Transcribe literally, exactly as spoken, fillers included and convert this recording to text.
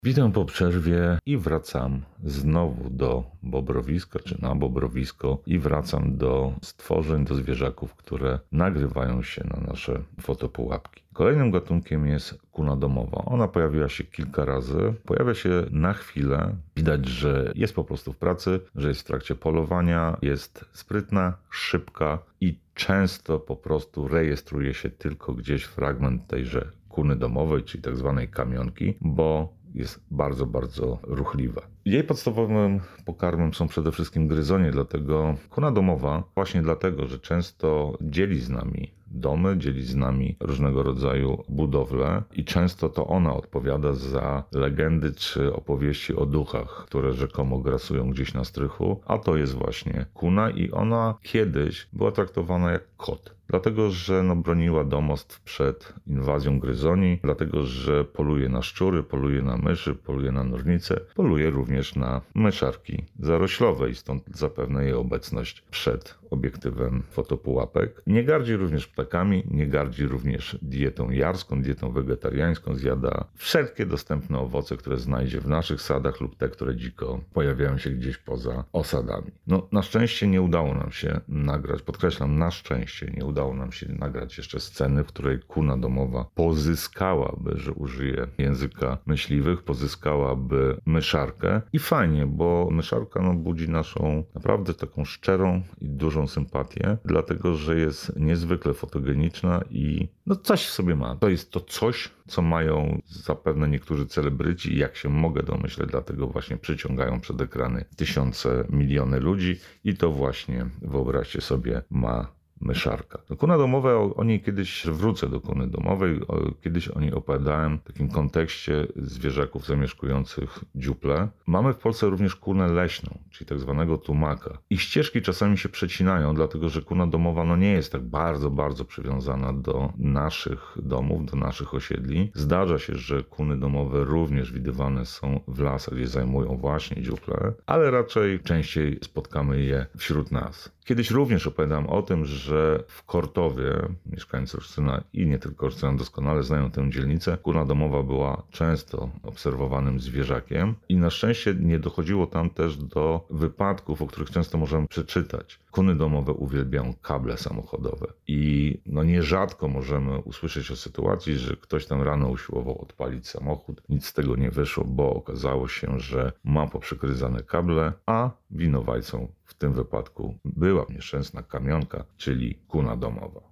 Witam po przerwie i wracam znowu do bobrowiska, czy na bobrowisko i wracam do stworzeń, do zwierzaków, które nagrywają się na nasze fotopułapki. Kolejnym gatunkiem jest kuna domowa. Ona pojawiła się kilka razy. Pojawia się na chwilę. Widać, że jest po prostu w pracy, że jest w trakcie polowania, jest sprytna, szybka i często po prostu rejestruje się tylko gdzieś fragment tejże kuny domowej, czyli tak zwanej kamionki, bo jest bardzo, bardzo ruchliwa. Jej podstawowym pokarmem są przede wszystkim gryzonie, dlatego kuna domowa, właśnie dlatego, że często dzieli z nami domy, dzieli z nami różnego rodzaju budowle i często to ona odpowiada za legendy czy opowieści o duchach, które rzekomo grasują gdzieś na strychu, a to jest właśnie kuna i ona kiedyś była traktowana jak kot. Dlatego, że no, broniła domostw przed inwazją gryzoni, dlatego, że poluje na szczury, poluje na myszy, poluje na nożnice, poluje również na myszarki zaroślowe i stąd zapewne jej obecność przed obiektywem fotopułapek. Nie gardzi również ptakami, nie gardzi również dietą jarską, dietą wegetariańską, zjada wszelkie dostępne owoce, które znajdzie w naszych sadach lub te, które dziko pojawiają się gdzieś poza osadami. No, na szczęście nie udało nam się nagrać, podkreślam, na szczęście nie udało nam się nagrać jeszcze sceny, w której kuna domowa pozyskałaby, że użyję języka myśliwych, pozyskałaby myszarkę i fajnie, bo myszarka no, budzi naszą naprawdę taką szczerą i dużą sympatię, dlatego, że jest niezwykle fotogeniczna i no coś w sobie ma. To jest to coś, co mają zapewne niektórzy celebryci i jak się mogę domyśleć, dlatego właśnie przyciągają przed ekrany tysiące, miliony ludzi i to właśnie, wyobraźcie sobie, ma myszarka. Kuna domowa, o niej kiedyś wrócę do kuny domowej, kiedyś o niej opowiadałem w takim kontekście zwierzaków zamieszkujących dziuple. Mamy w Polsce również kunę leśną, czyli tak zwanego tumaka. Ich ścieżki czasami się przecinają, dlatego że kuna domowa no nie jest tak bardzo, bardzo przywiązana do naszych domów, do naszych osiedli. Zdarza się, że kuny domowe również widywane są w lasach, gdzie zajmują właśnie dziuple, ale raczej częściej spotkamy je wśród nas. Kiedyś również opowiadałem o tym, że w Kortowie mieszkańcy Olsztyna i nie tylko Olsztyna doskonale znają tę dzielnicę. Kuna domowa była często obserwowanym zwierzakiem i na szczęście nie dochodziło tam też do wypadków, o których często możemy przeczytać. Kuny domowe uwielbiają kable samochodowe i no nierzadko możemy usłyszeć o sytuacji, że ktoś tam rano usiłował odpalić samochód. Nic z tego nie wyszło, bo okazało się, że ma poprzykryzane kable, a winowajcą w tym wypadku była nieszczęsna kamionka, czyli kuna domowa.